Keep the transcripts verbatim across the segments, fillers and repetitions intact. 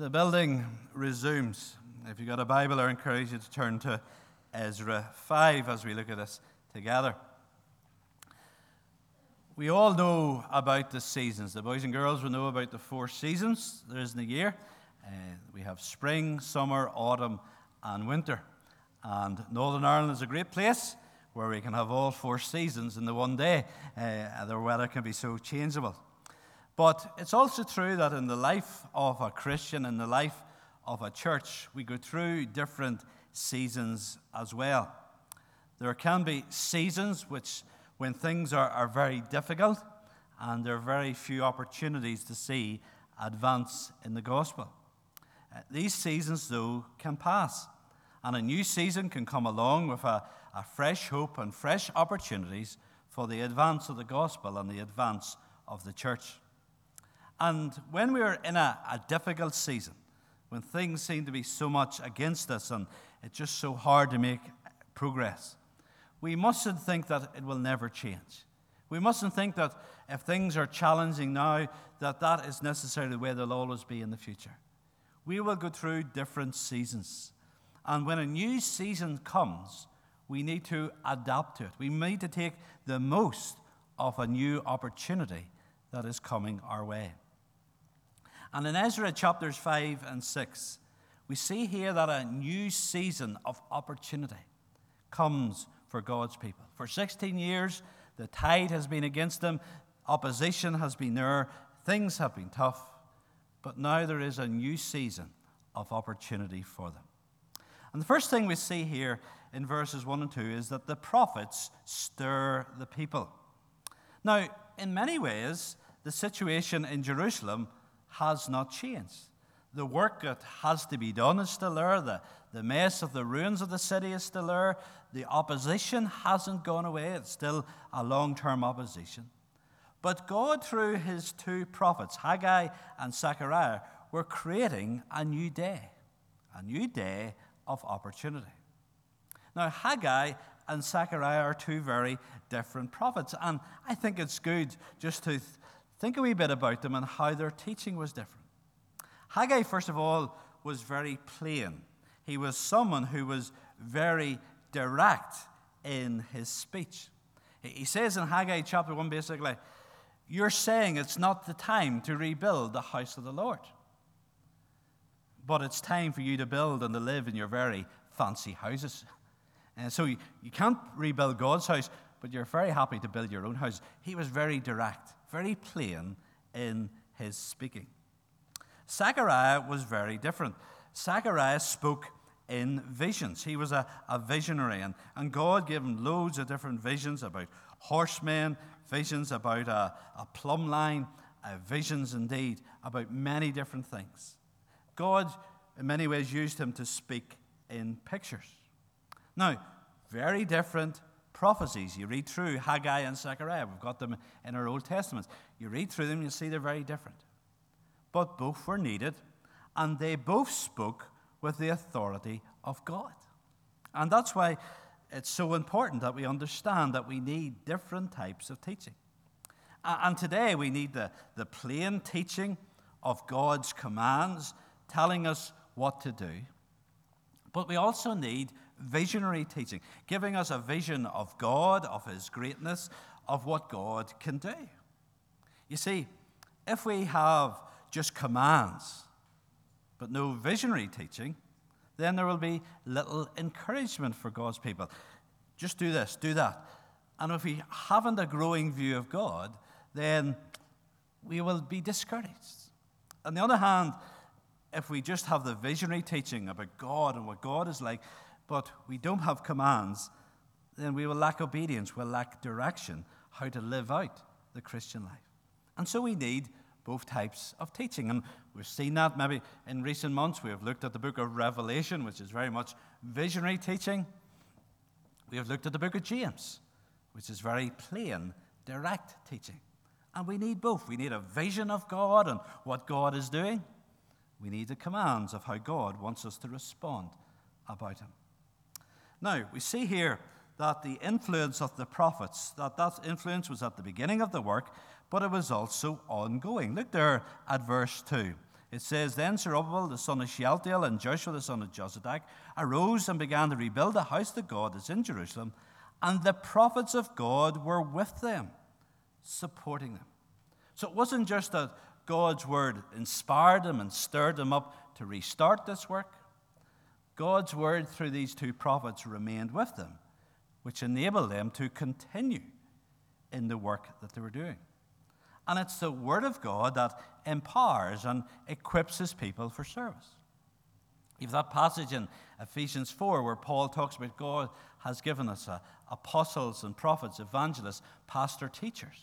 The building resumes. If you've got a Bible, I encourage you to turn to Ezra five as we look at this together. We all know about the seasons. The boys and girls will know about the four seasons there is in a year. Uh, we have spring, summer, autumn, and winter. And Northern Ireland is a great place where we can have all four seasons in the one day. Uh, the weather can be so changeable. But it's also true that in the life of a Christian, in the life of a church, we go through different seasons as well. There can be seasons which, when things are, are very difficult and there are very few opportunities to see advance in the gospel. Uh, these seasons, though, can pass. And a new season can come along with a, a fresh hope and fresh opportunities for the advance of the gospel and the advance of the church. And when we're in a, a difficult season, when things seem to be so much against us and it's just so hard to make progress, we mustn't think that it will never change. We mustn't think that if things are challenging now, that that is necessarily the way they'll always be in the future. We will go through different seasons. And when a new season comes, we need to adapt to it. We need to take the most of a new opportunity that is coming our way. And in Ezra chapters five and six, we see here that a new season of opportunity comes for God's people. For sixteen years, the tide has been against them, opposition has been there, things have been tough, but now there is a new season of opportunity for them. And the first thing we see here in verses one and two is that the prophets stir the people. Now, in many ways, the situation in Jerusalem has not changed. The work that has to be done is still there. The, the mess of the ruins of the city is still there. The opposition hasn't gone away. It's still a long-term opposition. But God, through his two prophets, Haggai and Zechariah, were creating a new day, a new day of opportunity. Now, Haggai and Zechariah are two very different prophets, and I think it's good just to th- think a wee bit about them and how their teaching was different. Haggai, first of all, was very plain. He was someone who was very direct in his speech. He says in Haggai chapter one, basically, you're saying it's not the time to rebuild the house of the Lord, but it's time for you to build and to live in your very fancy houses. And so you, you can't rebuild God's house, but you're very happy to build your own house. He was very direct, very plain in his speaking. Zechariah was very different. Zechariah spoke in visions. He was a, a visionary, and, and God gave him loads of different visions about horsemen, visions about a, a plumb line, uh, visions indeed about many different things. God, in many ways, used him to speak in pictures. Now, very different prophecies. You read through Haggai and Zechariah. We've got them in our Old Testament. You read through them, you see they're very different. But both were needed, and they both spoke with the authority of God. And that's why it's so important that we understand that we need different types of teaching. And today we need the, the plain teaching of God's commands, telling us what to do. But we also need visionary teaching, giving us a vision of God, of his greatness, of what God can do. You see, if we have just commands, but no visionary teaching, then there will be little encouragement for God's people. Just do this, do that. And if we haven't a growing view of God, then we will be discouraged. On the other hand, if we just have the visionary teaching about God and what God is like, but we don't have commands, then we will lack obedience, we'll lack direction, how to live out the Christian life. And so we need both types of teaching. And we've seen that maybe in recent months. We have looked at the book of Revelation, which is very much visionary teaching. We have looked at the book of James, which is very plain, direct teaching. And we need both. We need a vision of God and what God is doing. We need the commands of how God wants us to respond about him. Now, we see here that the influence of the prophets, that that influence was at the beginning of the work, but it was also ongoing. Look there at verse two. It says, Then Zerubbabel, the son of Shealtiel, and Joshua, the son of Jozadak, arose and began to rebuild the house of God that's in Jerusalem, and the prophets of God were with them, supporting them. So it wasn't just that God's word inspired them and stirred them up to restart this work. God's word through these two prophets remained with them, which enabled them to continue in the work that they were doing. And it's the word of God that empowers and equips his people for service. You have that passage in Ephesians four where Paul talks about God has given us uh, apostles and prophets, evangelists, pastor, teachers,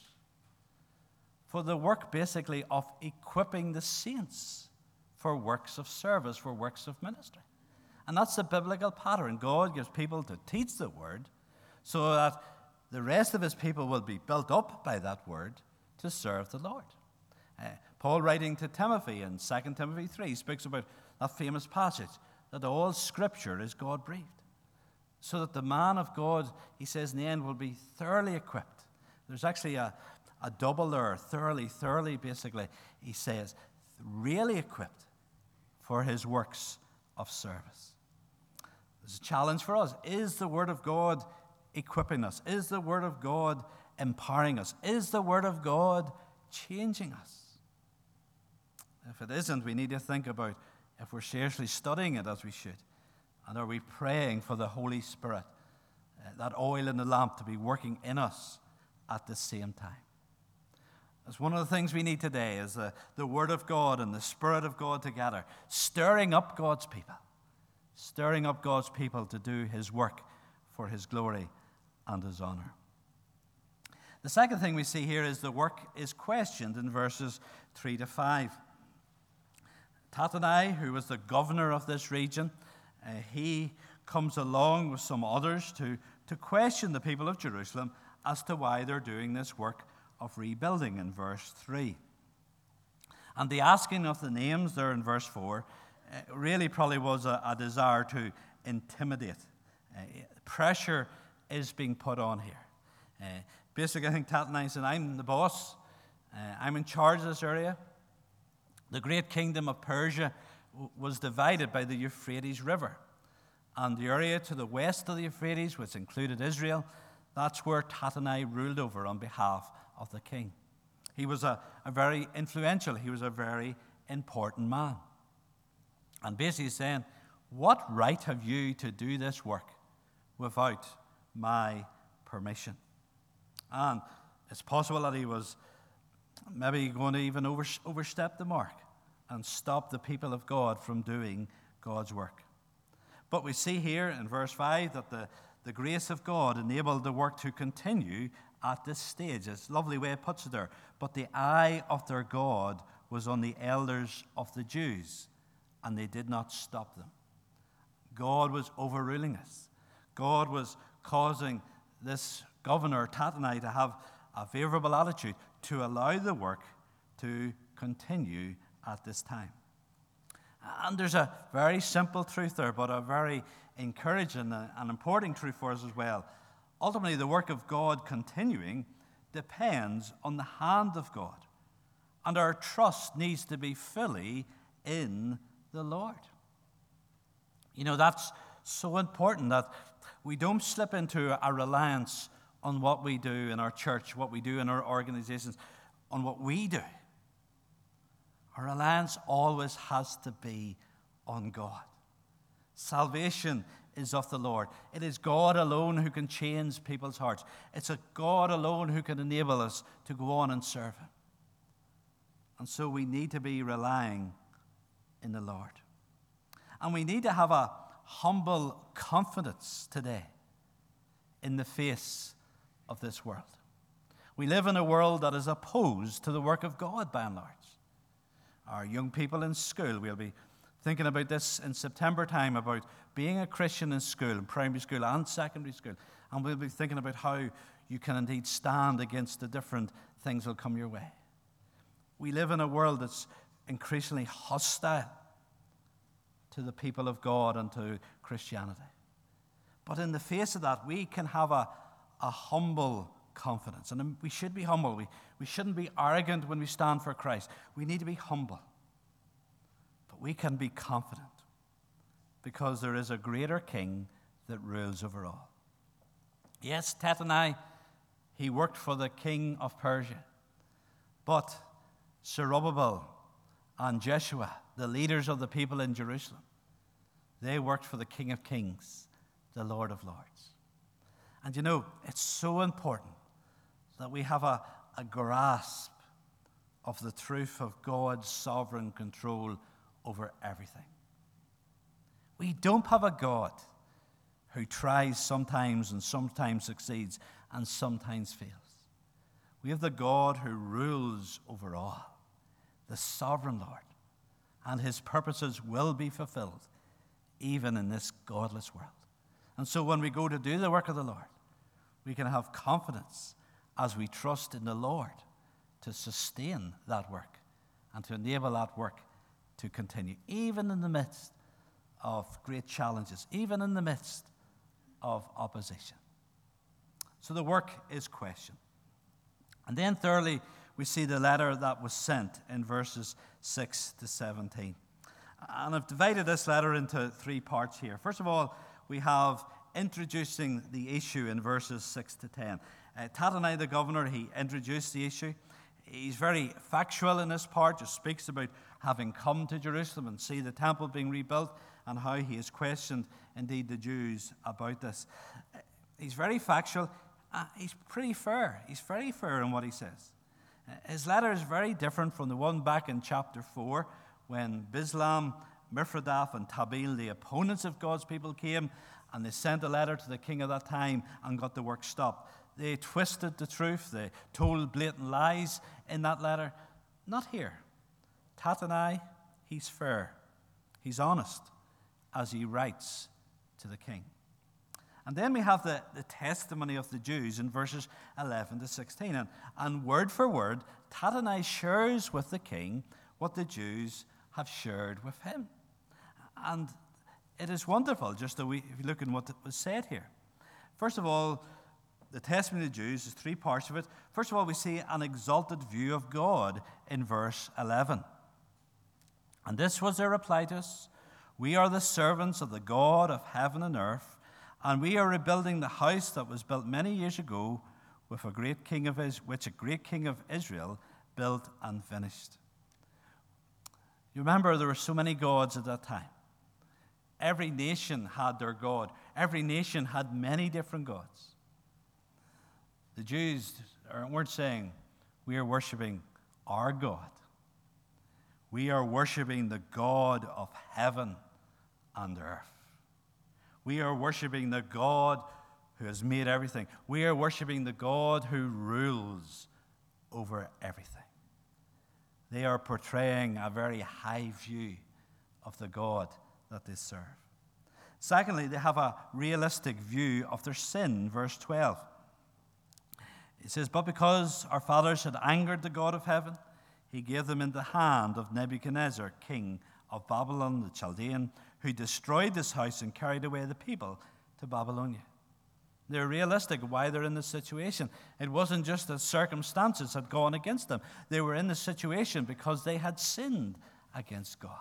for the work basically of equipping the saints for works of service, for works of ministry. And that's the biblical pattern. God gives people to teach the word so that the rest of his people will be built up by that word to serve the Lord. Uh, Paul, writing to Timothy in Second Timothy three, speaks about that famous passage that all Scripture is God-breathed, so that the man of God, he says in the end, will be thoroughly equipped. There's actually a, a double there, thoroughly, thoroughly, basically, he says, really equipped for his works of service. There's a challenge for us. Is the Word of God equipping us? Is the Word of God empowering us? Is the Word of God changing us? If it isn't, we need to think about if we're seriously studying it as we should. And are we praying for the Holy Spirit, uh, that oil in the lamp, to be working in us at the same time? That's one of the things we need today, is the, the Word of God and the Spirit of God together, stirring up God's people, stirring up God's people to do his work for his glory and his honor. The second thing we see here is the work is questioned in verses three to five. Tattenai, who was the governor of this region, uh, he comes along with some others to, to question the people of Jerusalem as to why they're doing this work of rebuilding in verse three. And the asking of the names there in verse four uh, really probably was a, a desire to intimidate. Uh, pressure is being put on here. Uh, basically, I think Tattenai said, I'm the boss. Uh, I'm in charge of this area. The great kingdom of Persia w- was divided by the Euphrates River. And the area to the west of the Euphrates, which included Israel, that's where Tattenai ruled over on behalf of the king. He was a, a very influential, he was a very important man. And basically saying, what right have you to do this work without my permission? And it's possible that he was maybe going to even over, overstep the mark and stop the people of God from doing God's work. But we see here in verse five that the, the grace of God enabled the work to continue at this stage. It's a lovely way it puts it there. But the eye of their God was on the elders of the Jews, and they did not stop them. God was overruling us. God was causing this governor, Tattenai, to have a favorable attitude to allow the work to continue at this time. And there's a very simple truth there, but a very encouraging and important truth for us as well. Ultimately, the work of God continuing depends on the hand of God, and our trust needs to be fully in the Lord. You know, that's so important that we don't slip into a reliance on what we do in our church, what we do in our organizations, on what we do. Our reliance always has to be on God. Salvation is of the Lord. It is God alone who can change people's hearts. It's a God alone who can enable us to go on and serve him. And so we need to be relying in the Lord. And we need to have a humble confidence today in the face of this world. We live in a world that is opposed to the work of God by and large. Our young people in school, we'll be thinking about this in September time, about being a Christian in school, in primary school and secondary school. And we'll be thinking about how you can indeed stand against the different things that will come your way. We live in a world that's increasingly hostile to the people of God and to Christianity. But in the face of that, we can have a, a humble confidence. And we should be humble. We, we shouldn't be arrogant when we stand for Christ. We need to be humble. we can be confident because there is a greater king that rules over all. Yes, Tattenai, he worked for the king of Persia. But Zerubbabel and Jeshua, the leaders of the people in Jerusalem, they worked for the King of Kings, the Lord of Lords. And you know, it's so important that we have a, a grasp of the truth of God's sovereign control over everything. We don't have a God who tries sometimes and sometimes succeeds and sometimes fails. We have the God who rules over all, the sovereign Lord, and his purposes will be fulfilled even in this godless world. And so when we go to do the work of the Lord, we can have confidence as we trust in the Lord to sustain that work and to enable that work to continue, even in the midst of great challenges, even in the midst of opposition. So the work is questioned. And then thirdly, we see the letter that was sent in verses six to seventeen. And I've divided this letter into three parts here. First of all, we have introducing the issue in verses six to ten. Uh, Tattenai, the governor, he introduced the issue. He's very factual in this part, just speaks about having come to Jerusalem and see the temple being rebuilt and how he has questioned, indeed, the Jews about this. Uh, he's very factual. Uh, he's pretty fair. He's very fair in what he says. Uh, his letter is very different from the one back in chapter four, when Bislam, Mithridath, and Tabeel, the opponents of God's people, came and they sent a letter to the king of that time and got the work stopped. They twisted the truth. They told blatant lies in that letter. Not here. Tattenai, he's fair. He's honest as he writes to the king. And then we have the, the testimony of the Jews in verses eleven to sixteen. And, and word for word, Tattenai shares with the king what the Jews have shared with him. And it is wonderful, just that we, if you look at what was said here. First of all, the testimony of the Jews is three parts of it. First of all, we see an exalted view of God in verse eleven. And this was their reply to us: "We are the servants of the God of heaven and earth, and we are rebuilding the house that was built many years ago, with a great king of Is- which a great king of Israel built and finished." You remember there were so many gods at that time. Every nation had their God. Every nation had many different gods. The Jews weren't saying, we are worshiping our God. We are worshiping the God of heaven and earth. We are worshiping the God who has made everything. We are worshiping the God who rules over everything. They are portraying a very high view of the God that they serve. Secondly, they have a realistic view of their sin. Verse twelve. It says, "But because our fathers had angered the God of heaven, he gave them into the hand of Nebuchadnezzar, king of Babylon, the Chaldean, who destroyed this house and carried away the people to Babylonia." They're realistic why they're in this situation. It wasn't just that circumstances had gone against them. They were in this situation because they had sinned against God.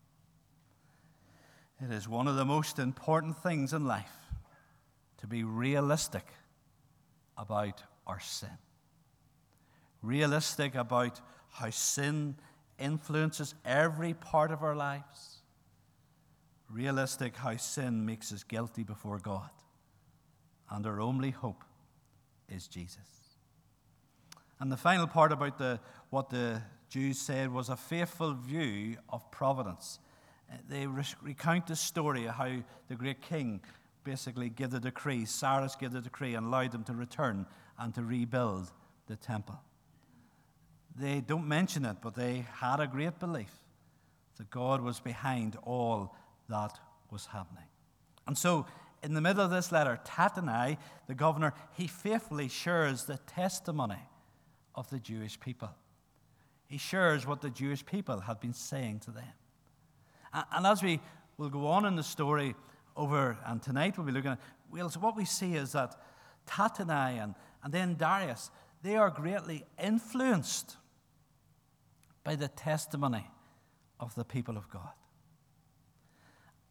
It is one of the most important things in life to be realistic about our sin. Realistic about how sin influences every part of our lives. Realistic how sin makes us guilty before God. And our only hope is Jesus. And the final part about the, what the Jews said was a faithful view of providence. They re- recount the story of how the great king basically gave the decree, Cyrus gave the decree and allowed them to return and to rebuild the temple. They don't mention it, but they had a great belief that God was behind all that was happening. And so, in the middle of this letter, Tattenai, the governor, he faithfully shares the testimony of the Jewish people. He shares what the Jewish people had been saying to them. And as we will go on in the story over, and tonight we'll be looking at, well, so what we see is that Tattenai and, and then Darius, they are greatly influenced by the testimony of the people of God.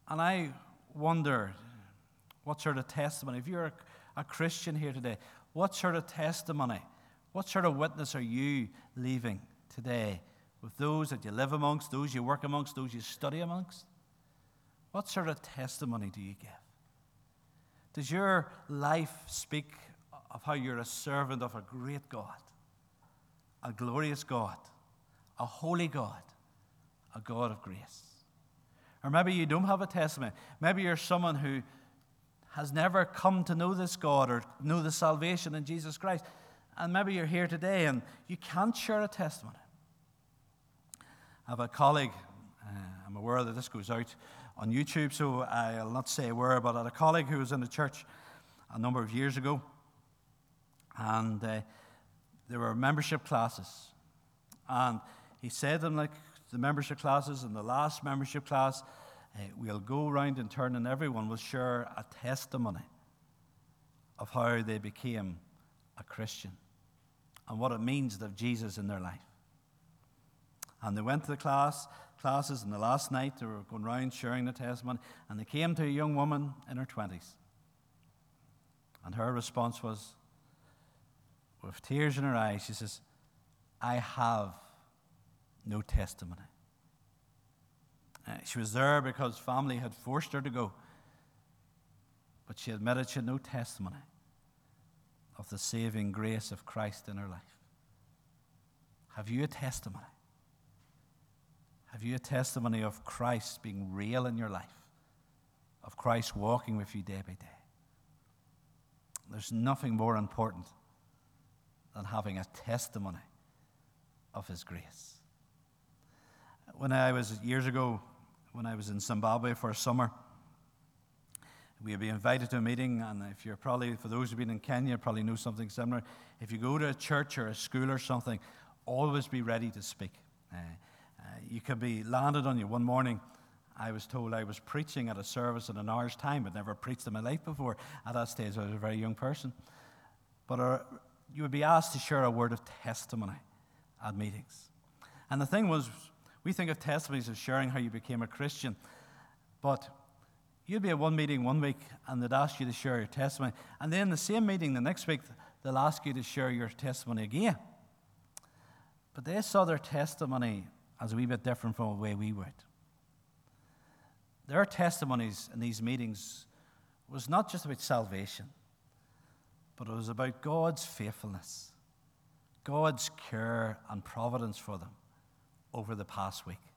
And I wonder, what sort of testimony, if you're a, a Christian here today, what sort of testimony, what sort of witness are you leaving today with those that you live amongst, those you work amongst, those you study amongst? What sort of testimony do you give? Does your life speak of how you're a servant of a great God, a glorious God, a holy God, a God of grace? Or maybe you don't have a testimony. Maybe you're someone who has never come to know this God or know the salvation in Jesus Christ. And maybe you're here today and you can't share a testimony. I have a colleague, uh, I'm aware that this goes out on YouTube, so I'll not say where, but I had a colleague who was in the church a number of years ago. And uh, there were membership classes. And he said to them, like, the membership classes, in the last membership class, uh, we'll go around in turn and everyone will share a testimony of how they became a Christian and what it means to have Jesus in their life. And they went to the class, classes, and the last night they were going around sharing the testimony, and they came to a young woman in her twenties. And her response was, with tears in her eyes, she says, I have no testimony. Uh, she was there because family had forced her to go. But she admitted she had no testimony of the saving grace of Christ in her life. Have you a testimony? Have you a testimony of Christ being real in your life? Of Christ walking with you day by day? There's nothing more important than having a testimony of His grace. When I was, years ago, when I was in Zimbabwe for a summer, we had been invited to a meeting, and if you're probably, for those who've been in Kenya, probably know something similar. If you go to a church or a school or something, always be ready to speak. Uh, uh, you could be landed on you. One morning, I was told I was preaching at a service in an hour's time. I'd never preached in my life before. At that stage, I was a very young person. But uh, you would be asked to share a word of testimony at meetings. And the thing was, we think of testimonies as sharing how you became a Christian, but you'd be at one meeting one week and they'd ask you to share your testimony, and then the same meeting the next week they'll ask you to share your testimony again. But they saw their testimony as a wee bit different from the way we would. Their testimonies in these meetings was not just about salvation, but it was about God's faithfulness, God's care and providence for them over the past week.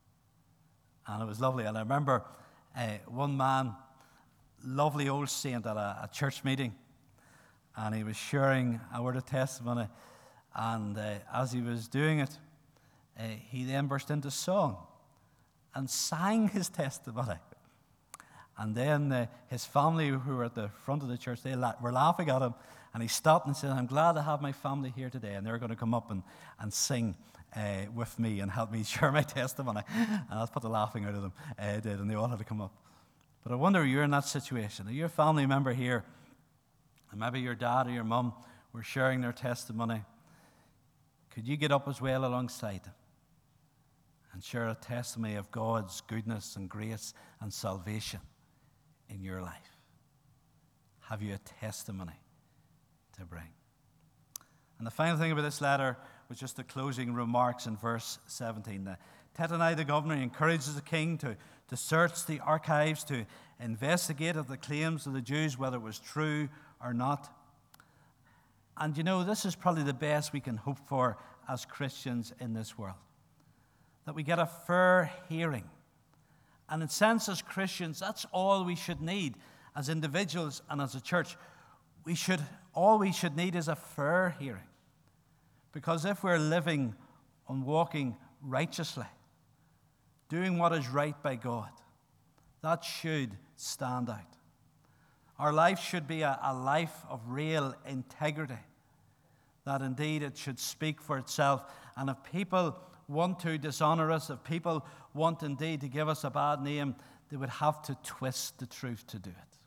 And it was lovely. And I remember uh, one man, lovely old saint at a, a church meeting, and he was sharing a word of testimony. And uh, as he was doing it, uh, he then burst into song and sang his testimony. And then uh, his family, who were at the front of the church, they la- were laughing at him. And he stopped and said, I'm glad to have my family here today. And they're going to come up and, and sing uh, with me and help me share my testimony. And that put the laughing out of them. Uh, it did, and they all had to come up. But I wonder if you're in that situation. Are you a family member here? And maybe your dad or your mum were sharing their testimony. Could you get up as well alongside them and share a testimony of God's goodness and grace and salvation in your life? Have you a testimony to bring? And the final thing about this letter was just the closing remarks in verse seventeen. The Tattenai, the governor, encourages the king to, to search the archives, to investigate of the claims of the Jews, whether it was true or not. And you know, this is probably the best we can hope for as Christians in this world, that we get a fair hearing. And in a sense, as Christians, that's all we should need as individuals and as a church. We should, all we should need is a fair hearing. Because if we're living and walking righteously, doing what is right by God, that should stand out. Our life should be a, a life of real integrity, that indeed it should speak for itself. And if people want to dishonor us, if people want indeed to give us a bad name, they would have to twist the truth to do it.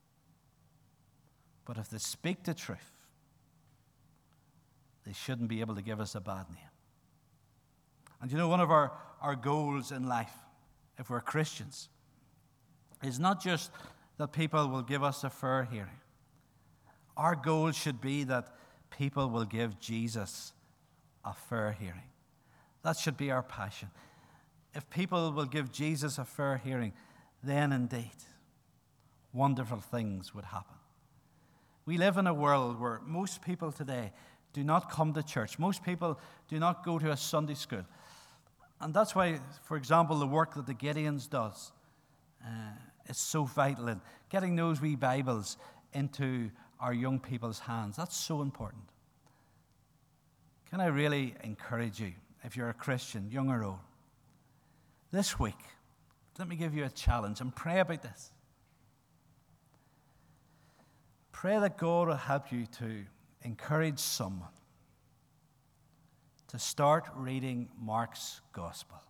But if they speak the truth, they shouldn't be able to give us a bad name. And you know, one of our, our goals in life, if we're Christians, is not just that people will give us a fair hearing. Our goal should be that people will give Jesus a fair hearing. That should be our passion. If people will give Jesus a fair hearing, then indeed, wonderful things would happen. We live in a world where most people today do not come to church. Most people do not go to a Sunday school. And that's why, for example, the work that the Gideons does uh, is so vital in getting those wee Bibles into our young people's hands. That's so important. Can I really encourage you, if you're a Christian, young or old, this week, let me give you a challenge and pray about this. Pray that God will help you to encourage someone to start reading Mark's Gospel.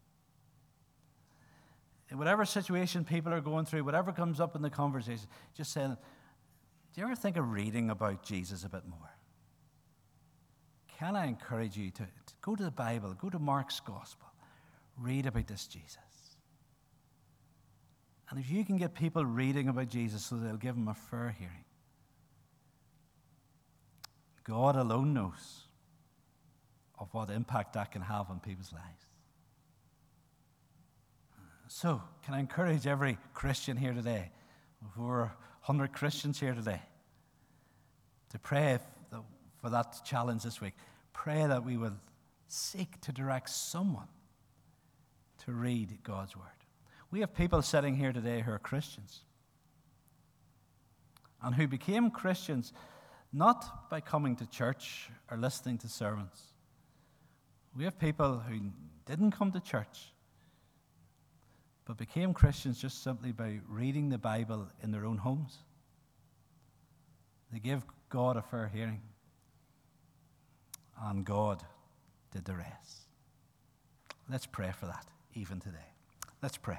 In whatever situation people are going through, whatever comes up in the conversation, just saying, do you ever think of reading about Jesus a bit more? Can I encourage you to, to go to the Bible, go to Mark's Gospel, read about this Jesus? And if you can get people reading about Jesus so they'll give him a fair hearing, God alone knows of what impact that can have on people's lives. So, can I encourage every Christian here today, over one hundred Christians here today, to pray for that challenge this week. Pray that we will seek to direct someone to read God's Word. We have people sitting here today who are Christians and who became Christians not by coming to church or listening to sermons. We have people who didn't come to church but became Christians just simply by reading the Bible in their own homes. They gave God a fair hearing, and God did the rest. Let's pray for that, even today. Let's pray.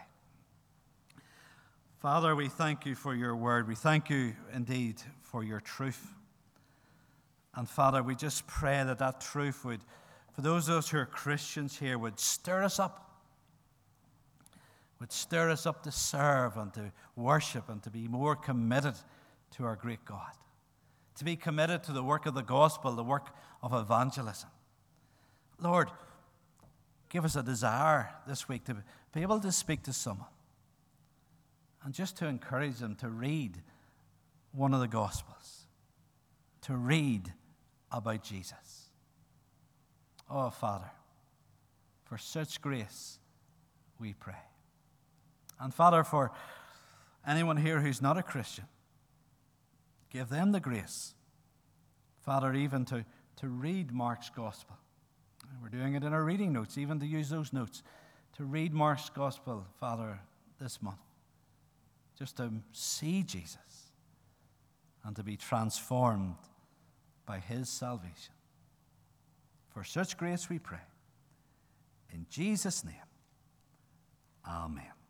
Father, we thank you for your word. We thank you indeed for your truth. And Father, we just pray that that truth would, for those of us who are Christians here, would stir us up. Would stir us up to serve and to worship and to be more committed to our great God. To be committed to the work of the gospel, the work of evangelism. Lord, give us a desire this week to be able to speak to someone and just to encourage them to read one of the Gospels, to read about Jesus. Oh, Father, for such grace we pray. And Father, for anyone here who's not a Christian, give them the grace, Father, even to, to read Mark's Gospel. We're doing it in our reading notes, even to use those notes, to read Mark's Gospel, Father, this month, just to see Jesus and to be transformed by his salvation. For such grace we pray. In Jesus' name, amen.